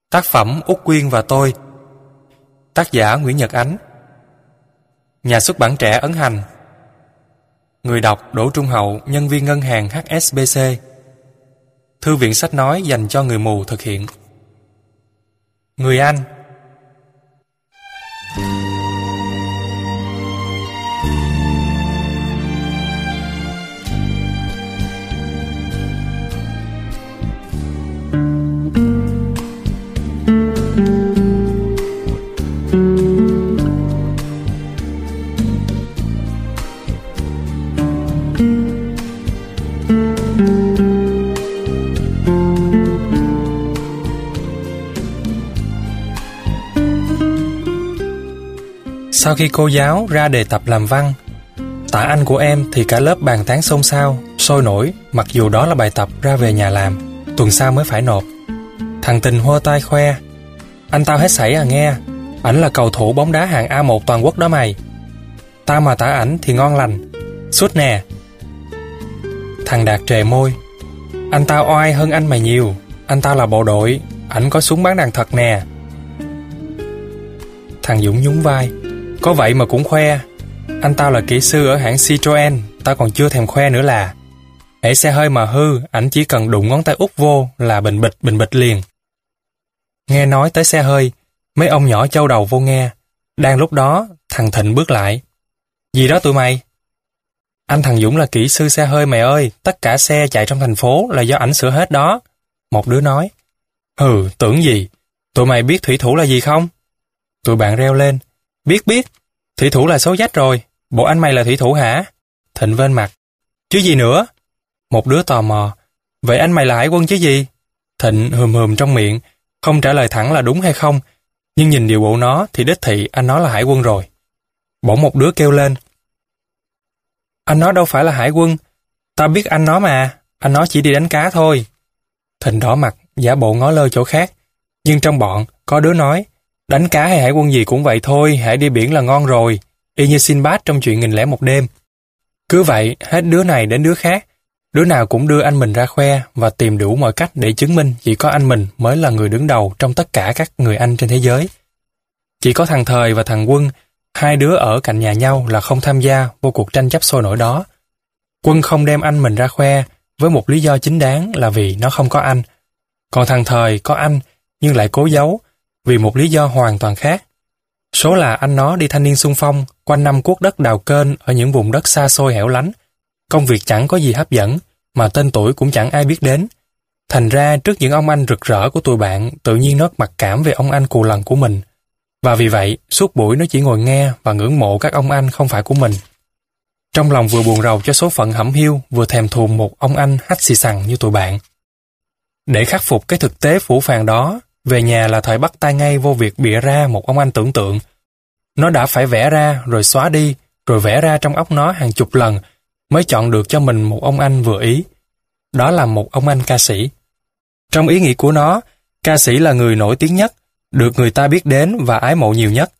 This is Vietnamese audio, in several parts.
Tác phẩm Út Quyên và tôi. Tác giả Nguyễn Nhật Ánh. Nhà xuất bản Trẻ ấn hành. Người đọc Đỗ Trung Hậu, nhân viên ngân hàng HSBC. Thư viện sách nói dành cho người mù thực hiện. Người Anh. Sau khi cô giáo ra đề tập làm văn, tạ Anh của em thì cả lớp bàn tán xôn xao, sôi nổi, mặc dù đó là bài tập ra về nhà làm, tuần sau mới phải nộp. Thằng Tình hô tay khoe: "Anh tao hết sảy à nghe, ảnh là cầu thủ bóng đá hạng A1 toàn quốc đó mày. Tao mà tả ảnh thì ngon lành, sút nè." Thằng Đạt trề môi: "Anh tao oai hơn anh mày nhiều, anh tao là bộ đội, ảnh có súng bắn đạn thật nè." Thằng Dũng nhún vai: "Có vậy mà cũng khoe, anh tao là kỹ sư ở hãng Citroen, tao còn chưa thèm khoe nữa là. Hễ xe hơi mà hư, ảnh chỉ cần đụng ngón tay út vô là bình bịch liền." Nghe nói tới xe hơi, mấy ông nhỏ châu đầu vô nghe. Đang lúc đó, thằng Thịnh bước lại: "Gì đó tụi mày?" "Anh thằng Dũng là kỹ sư xe hơi mày ơi, tất cả xe chạy trong thành phố là do ảnh sửa hết đó." Một đứa nói: "Hừ, tưởng gì, tụi mày biết thủy thủ là gì không?" Tụi bạn reo lên: Biết, thủy thủ là số dách rồi, bộ anh mày là thủy thủ hả?" Thịnh vên mặt: "Chứ gì nữa?" Một đứa tò mò: "Vậy anh mày là hải quân chứ gì?" Thịnh hừm trong miệng, không trả lời thẳng là đúng hay không, nhưng nhìn điều bộ nó thì đích thị anh nó là hải quân rồi. Bỗng một đứa kêu lên: "Anh nó đâu phải là hải quân, tao biết anh nó mà, anh nó chỉ đi đánh cá thôi." Thịnh đỏ mặt, giả bộ ngó lơ chỗ khác, nhưng trong bọn có đứa nói: "Đánh cá hay hải quân gì cũng vậy thôi, hãy đi biển là ngon rồi, y như Sinbad trong chuyện 1001 đêm." Cứ vậy, hết đứa này đến đứa khác, đứa nào cũng đưa anh mình ra khoe và tìm đủ mọi cách để chứng minh chỉ có anh mình mới là người đứng đầu trong tất cả các người anh trên thế giới. Chỉ có thằng Thời và thằng Quân, hai đứa ở cạnh nhà nhau là không tham gia vô cuộc tranh chấp sôi nổi đó. Quân không đem anh mình ra khoe với một lý do chính đáng là vì nó không có anh. Còn thằng Thời có anh nhưng lại cố giấu vì một lý do hoàn toàn khác. Số là anh nó đi thanh niên xung phong quanh năm cuốc đất đào kênh ở những vùng đất xa xôi hẻo lánh. Công việc chẳng có gì hấp dẫn, mà tên tuổi cũng chẳng ai biết đến. Thành ra trước những ông anh rực rỡ của tụi bạn, tự nhiên nó mặc cảm về ông anh cù lần của mình. Và vì vậy, suốt buổi nó chỉ ngồi nghe và ngưỡng mộ các ông anh không phải của mình. Trong lòng vừa buồn rầu cho số phận hẩm hiu, vừa thèm thuồng một ông anh hách xì xằng như tụi bạn. Để khắc phục cái thực tế phũ phàng đó, về nhà là Thời bắt tay ngay vô việc bịa ra một ông anh tưởng tượng. Nó đã phải vẽ ra rồi xóa đi, rồi vẽ ra trong óc nó hàng chục lần mới chọn được cho mình một ông anh vừa ý. Đó là một ông anh ca sĩ. Trong ý nghĩ của nó, ca sĩ là người nổi tiếng nhất, được người ta biết đến và ái mộ nhiều nhất.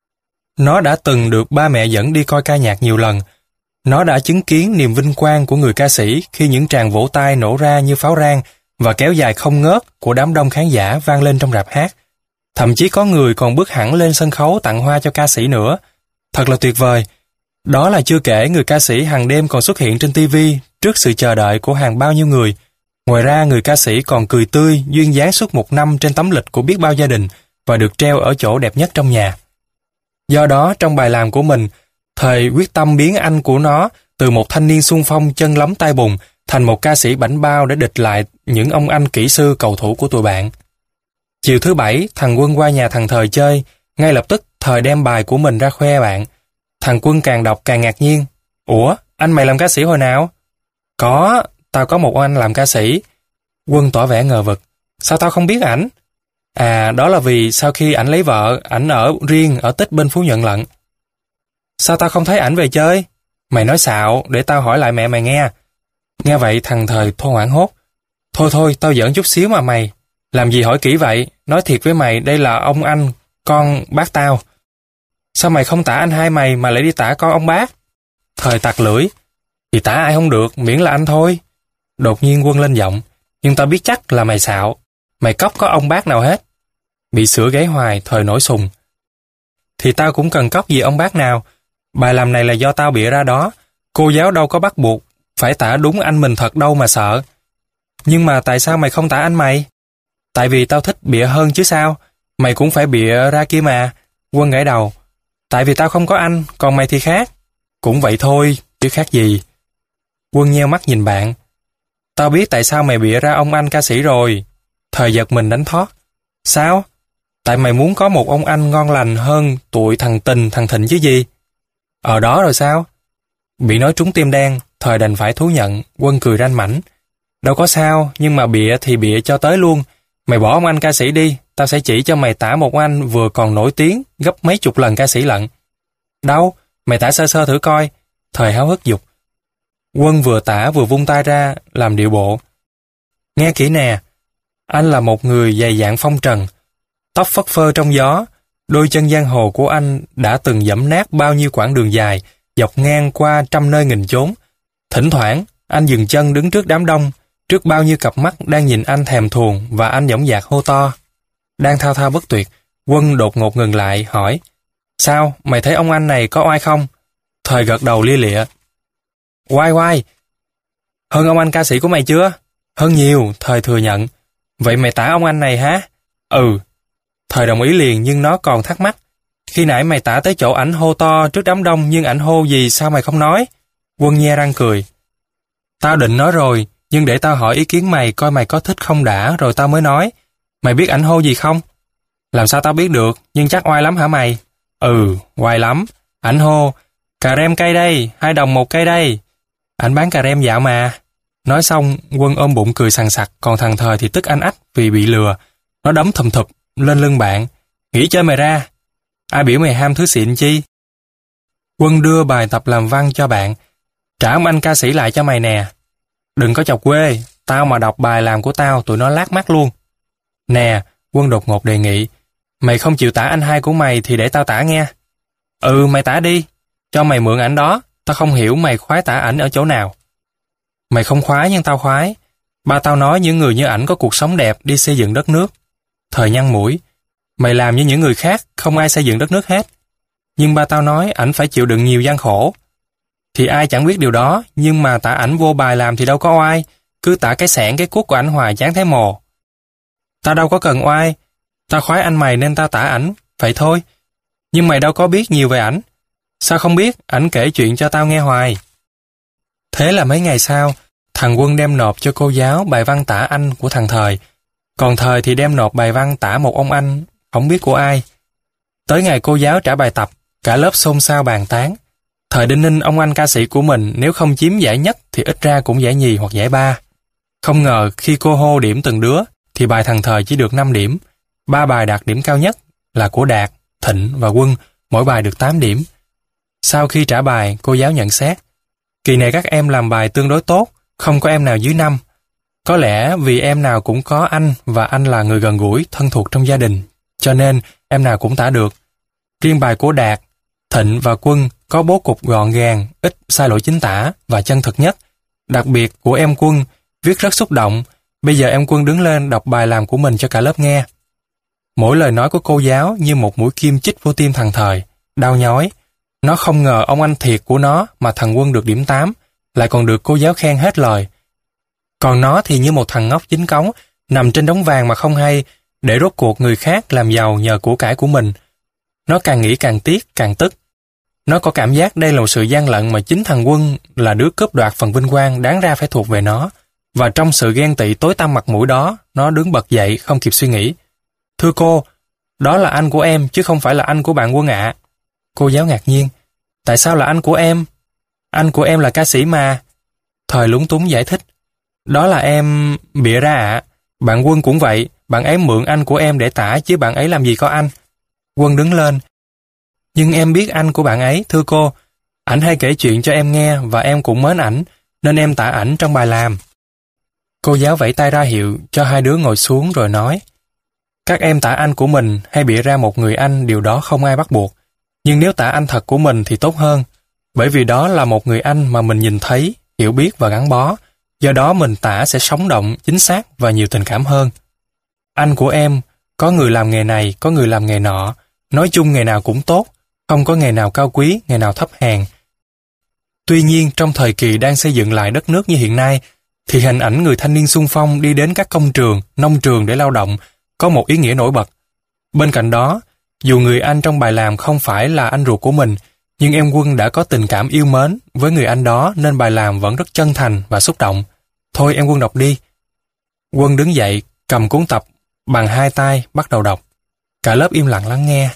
Nó đã từng được ba mẹ dẫn đi coi ca nhạc nhiều lần. Nó đã chứng kiến niềm vinh quang của người ca sĩ khi những tràng vỗ tay nổ ra như pháo rang và kéo dài không ngớt của đám đông khán giả vang lên trong rạp hát. Thậm chí có người còn bước hẳn lên sân khấu tặng hoa cho ca sĩ nữa. Thật là tuyệt vời. Đó là chưa kể người ca sĩ hàng đêm còn xuất hiện trên TV trước sự chờ đợi của hàng bao nhiêu người. Ngoài ra người ca sĩ còn cười tươi, duyên dáng suốt một năm trên tấm lịch của biết bao gia đình và được treo ở chỗ đẹp nhất trong nhà. Do đó trong bài làm của mình, Thời quyết tâm biến anh của nó từ một thanh niên xung phong chân lấm tay bùn thành một ca sĩ bảnh bao để địch lại những ông anh kỹ sư cầu thủ của tụi bạn. Chiều thứ Bảy, thằng Quân qua nhà thằng Thời chơi, ngay lập tức Thời đem bài của mình ra khoe bạn. Thằng Quân càng đọc càng ngạc nhiên. "Ủa, anh mày làm ca sĩ hồi nào?" "Có, tao có một anh làm ca sĩ." Quân tỏ vẻ ngờ vực. "Sao tao không biết ảnh?" "À, đó là vì sau khi ảnh lấy vợ, ảnh ở riêng ở Tích bên Phú Nhuận lận." "Sao tao không thấy ảnh về chơi?" "Mày nói xạo, để tao hỏi lại mẹ mày nghe." Nghe vậy thằng Thời thô hoảng hốt. Thôi, tao giỡn chút xíu mà mày. Làm gì hỏi kỹ vậy, nói thiệt với mày đây là ông anh, con bác tao. Sao mày không tả anh hai mày mà lại đi tả con ông bác? Thời tặc lưỡi. Thì tả ai không được, miễn là anh thôi. Đột nhiên Quân lên giọng. Nhưng tao biết chắc là mày xạo. Mày cóc có ông bác nào hết. bị sửa gáy hoài, thời nổi sùng. Thì tao cũng cần cóc gì ông bác nào. Bài làm này là do tao bịa ra đó. Cô giáo đâu có bắt buộc phải tả đúng anh mình thật đâu mà sợ. Nhưng mà tại sao mày không tả anh mày? Tại vì tao thích bịa hơn chứ sao. Mày cũng phải bịa ra kia mà. Quân gãi đầu. Tại vì tao không có anh, còn mày thì khác. Cũng vậy thôi, chứ khác gì. Quân nheo mắt nhìn bạn. Tao biết tại sao mày bịa ra ông anh ca sĩ rồi. Thời giật mình đánh thót. Sao? Tại mày muốn có một ông anh ngon lành hơn tụi thằng Tình, thằng Thịnh chứ gì. Ở đó rồi sao? Bị nói trúng tim đen, thời đành phải thú nhận. Quân cười ranh mảnh. Đâu có sao, nhưng mà bịa thì bịa cho tới luôn. Mày bỏ ông anh ca sĩ đi, tao sẽ chỉ cho mày tả một anh vừa còn nổi tiếng gấp mấy chục lần ca sĩ lận. Đâu? Mày tả sơ sơ thử coi. Thời háo hức giục. Quân vừa tả vừa vung tay ra, làm điệu bộ. Nghe kỹ nè, anh là một người dày dạn phong trần, tóc phất phơ trong gió, đôi chân giang hồ của anh đã từng dẫm nát bao nhiêu quãng đường dài, dọc ngang qua trăm nơi nghìn chốn. Thỉnh thoảng, anh dừng chân đứng trước đám đông, trước bao nhiêu cặp mắt đang nhìn anh thèm thuồng và anh dõng dạc hô to. Đang thao thao bất tuyệt, Quân đột ngột ngừng lại, hỏi, sao, mày thấy ông anh này có oai không? Thời gật đầu lia lịa. Oai oai, hơn ông anh ca sĩ của mày chưa? Hơn nhiều, Thời thừa nhận. Vậy mày tả ông anh này hả? Ừ. Thời đồng ý liền nhưng nó còn thắc mắc. Khi nãy mày tả tới chỗ ảnh hô to trước đám đông nhưng ảnh hô gì sao mày không nói? Quân nhe răng cười. Tao định nói rồi, nhưng để tao hỏi ý kiến mày coi mày có thích không đã rồi tao mới nói. Mày biết ảnh hô gì không? Làm sao tao biết được, nhưng chắc oai lắm hả mày? Ừ, oai lắm. Ảnh hô, cà rem cây đây, 2 đồng 1 cây đây. Ảnh bán cà rem dạo mà. Nói xong, Quân ôm bụng cười sằng sặc, còn thằng Thời thì tức anh ách vì bị lừa. Nó đấm thùm thụp lên lưng bạn. Nghỉ chơi mày ra. Ai biểu mày ham thứ xịn chi? Quân đưa bài tập làm văn cho bạn. Trả ông anh ca sĩ lại cho mày nè. Đừng có chọc quê, tao mà đọc bài làm của tao tụi nó lác mắt luôn. Nè, Quân đột ngột đề nghị. Mày không chịu tả anh hai của mày thì để tao tả nghe. Ừ, mày tả đi. Cho mày mượn ảnh đó, tao không hiểu mày khoái tả ảnh ở chỗ nào. Mày không khoái nhưng tao khoái. Ba tao nói những người như ảnh có cuộc sống đẹp đi xây dựng đất nước. Thời nhăn mũi. Mày làm như những người khác, không ai xây dựng đất nước hết. Nhưng ba tao nói ảnh phải chịu đựng nhiều gian khổ. Thì ai chẳng biết điều đó, nhưng mà tả ảnh vô bài làm thì đâu có oai. Cứ tả cái xẻng cái cuốc của ảnh hoài chán thấy mồ. Tao đâu có cần oai. Tao khoái anh mày nên tao tả ảnh, vậy thôi. Nhưng mày đâu có biết nhiều về ảnh. Sao không biết, ảnh kể chuyện cho tao nghe hoài. Thế là mấy ngày sau, thằng Quân đem nộp cho cô giáo bài văn tả anh của thằng Thời. Còn Thời thì đem nộp bài văn tả một ông anh, không biết của ai. Tới ngày cô giáo trả bài tập, cả lớp xôn xao bàn tán. Thời đinh ninh ông anh ca sĩ của mình nếu không chiếm giải nhất thì ít ra cũng giải nhì hoặc giải ba. Không ngờ khi cô hô điểm từng đứa thì bài thằng Thời chỉ được 5 điểm. 3 bài đạt điểm cao nhất là của Đạt, Thịnh và Quân, mỗi bài được 8 điểm. Sau khi trả bài, cô giáo nhận xét. Kỳ này các em làm bài tương đối tốt, không có em nào dưới 5. Có lẽ vì em nào cũng có anh và anh là người gần gũi, thân thuộc trong gia đình, cho nên em nào cũng tả được. Riêng bài của Đạt, Thịnh và Quân có bố cục gọn gàng, ít sai lỗi chính tả và chân thực nhất. Đặc biệt của em Quân, viết rất xúc động. Bây giờ em Quân đứng lên đọc bài làm của mình cho cả lớp nghe. Mỗi lời nói của cô giáo như một mũi kim chích vô tim thằng Thời, đau nhói. Nó không ngờ ông anh thiệt của nó mà thằng Quân được điểm 8, lại còn được cô giáo khen hết lời. Còn nó thì như một thằng ngốc chính cống, nằm trên đống vàng mà không hay, để rốt cuộc người khác làm giàu nhờ của cải của mình. Nó càng nghĩ càng tiếc, càng tức. Nó có cảm giác đây là một sự gian lận mà chính thằng Quân là đứa cướp đoạt phần vinh quang đáng ra phải thuộc về nó. Và trong sự ghen tị tối tăm mặt mũi đó, nó đứng bật dậy không kịp suy nghĩ. Thưa cô, đó là anh của em chứ không phải là anh của bạn Quân ạ. Cô giáo ngạc nhiên. Tại sao là anh của em? Anh của em là ca sĩ mà. Thời lúng túng giải thích. Đó là em bịa ra ạ. Bạn Quân cũng vậy, bạn ấy mượn anh của em để tả chứ bạn ấy làm gì có anh. Quân đứng lên. Nhưng em biết anh của bạn ấy, thưa cô. Ảnh hay kể chuyện cho em nghe và em cũng mến ảnh, nên em tả ảnh trong bài làm. Cô giáo vẫy tay ra hiệu cho hai đứa ngồi xuống rồi nói. Các em tả anh của mình hay bịa ra một người anh, điều đó không ai bắt buộc. Nhưng nếu tả anh thật của mình thì tốt hơn, bởi vì đó là một người anh mà mình nhìn thấy, hiểu biết và gắn bó. Do đó mình tả sẽ sống động, chính xác và nhiều tình cảm hơn. Anh của em Có người làm nghề này, có người làm nghề nọ. Nói chung nghề nào cũng tốt, không có nghề nào cao quý, nghề nào thấp hèn. Tuy nhiên, trong thời kỳ đang xây dựng lại đất nước như hiện nay, thì hình ảnh người thanh niên xung phong đi đến các công trường, nông trường để lao động có một ý nghĩa nổi bật. Bên cạnh đó, dù người anh trong bài làm không phải là anh ruột của mình, nhưng em Quân đã có tình cảm yêu mến với người anh đó nên bài làm vẫn rất chân thành và xúc động. Thôi em Quân đọc đi. Quân đứng dậy, cầm cuốn tập bằng hai tay bắt đầu đọc. Cả lớp im lặng lắng nghe.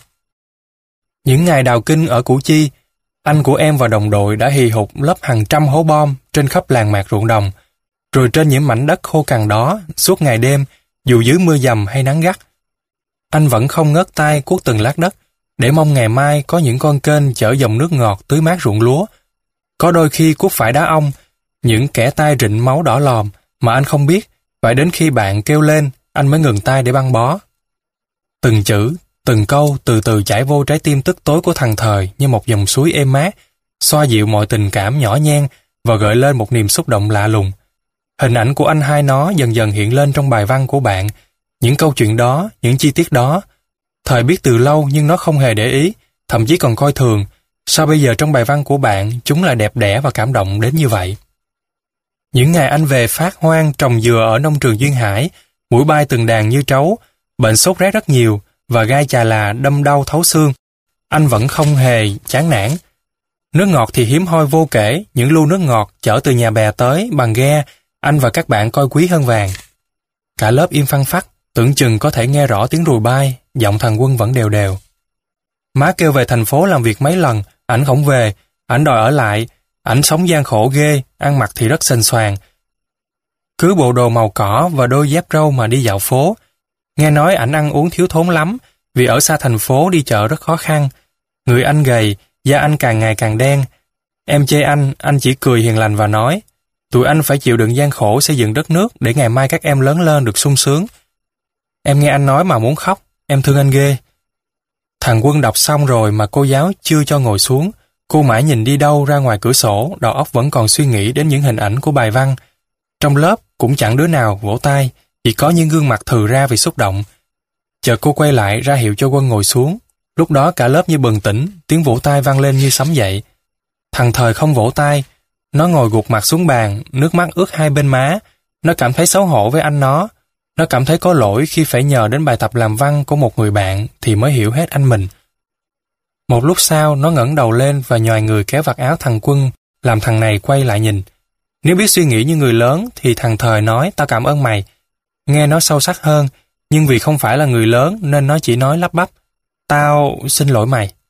Những ngày đào kinh ở Củ Chi, anh của em và đồng đội đã hì hục lấp hàng trăm hố bom trên khắp làng mạc ruộng đồng. Rồi trên những mảnh đất khô cằn đó, suốt ngày đêm, dù dưới mưa dầm hay nắng gắt, anh vẫn không ngớt tay cuốc từng lát đất, để mong ngày mai có những con kênh chở dòng nước ngọt tưới mát ruộng lúa. Có đôi khi cuốc phải đá ong, những kẻ tay rịn máu đỏ lòm mà anh không biết, phải đến khi bạn kêu lên, anh mới ngừng tay để băng bó. Từng chữ, từng câu từ từ chảy vô trái tim tức tối của thằng Thời như một dòng suối êm mát, xoa dịu mọi tình cảm nhỏ nhen và gợi lên một niềm xúc động lạ lùng. Hình ảnh của anh hai nó dần dần hiện lên trong bài văn của bạn. Những câu chuyện đó, những chi tiết đó, Thời biết từ lâu nhưng nó không hề để ý, thậm chí còn coi thường. Sao bây giờ trong bài văn của bạn chúng lại đẹp đẽ và cảm động đến như vậy? Những ngày anh về phát hoang trồng dừa ở nông trường Duyên Hải, muỗi bay từng đàn như trấu, bệnh sốt rét rất nhiều và gai chà là đâm đau thấu xương. Anh vẫn không hề chán nản. Nước ngọt thì hiếm hoi vô kể, những lu nước ngọt chở từ nhà bè tới bằng ghe, anh và các bạn coi quý hơn vàng. Cả lớp im phăng phắc, tưởng chừng có thể nghe rõ tiếng ruồi bay, giọng thằng Quân vẫn đều đều. Má kêu về thành phố làm việc mấy lần, ảnh không về, ảnh đòi ở lại, ảnh sống gian khổ ghê, ăn mặc thì rất xềnh xoàng. Cứ bộ đồ màu cỏ và đôi dép râu mà đi dạo phố. Nghe nói ảnh ăn uống thiếu thốn lắm, vì ở xa thành phố đi chợ rất khó khăn. Người anh gầy, da anh càng ngày càng đen. Em chê anh chỉ cười hiền lành và nói, tụi anh phải chịu đựng gian khổ xây dựng đất nước để ngày mai các em lớn lên được sung sướng. Em nghe anh nói mà muốn khóc, em thương anh ghê. Thằng Quân đọc xong rồi mà cô giáo chưa cho ngồi xuống. Cô mãi nhìn đi đâu ra ngoài cửa sổ, đầu óc vẫn còn suy nghĩ đến những hình ảnh của bài văn. Trong lớp cũng chẳng đứa nào vỗ tay, chỉ có những gương mặt thừ ra vì xúc động. Chợt cô quay lại ra hiệu cho Quân ngồi xuống. Lúc đó cả lớp như bừng tỉnh, tiếng vỗ tay vang lên như sấm dậy. Thằng Thời không vỗ tay, nó ngồi gục mặt xuống bàn, nước mắt ướt hai bên má. Nó cảm thấy xấu hổ với anh nó. Nó cảm thấy có lỗi khi phải nhờ đến bài tập làm văn của một người bạn thì mới hiểu hết anh mình. Một lúc sau, nó ngẩng đầu lên và nhoài người kéo vạt áo thằng Quân, làm thằng này quay lại nhìn. Nếu biết suy nghĩ như người lớn thì thằng Thời nói tao cảm ơn mày. Nghe nó sâu sắc hơn, nhưng vì không phải là người lớn nên nó chỉ nói lắp bắp. Tao xin lỗi mày.